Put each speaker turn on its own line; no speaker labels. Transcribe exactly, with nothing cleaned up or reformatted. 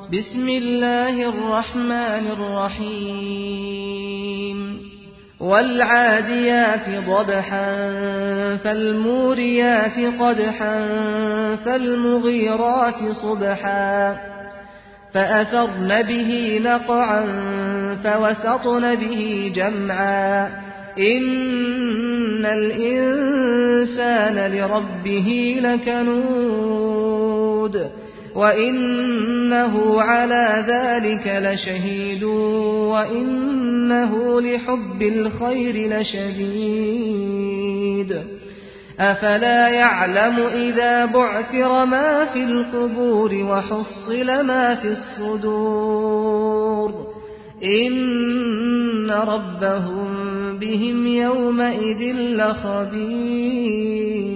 بسم الله الرحمن الرحيم والعاديات ضبحا فالموريات قدحا فالمغيرات صبحا فأثرن به نقعا فوسطن به جمعا إن الإنسان لربه لكنود وإنه على ذلك لشهيد وإنه لحب الخير لشديد أفلا يعلم إذا بعثر ما في القبور وحصل ما في الصدور إن ربهم بهم يومئذ لخبير.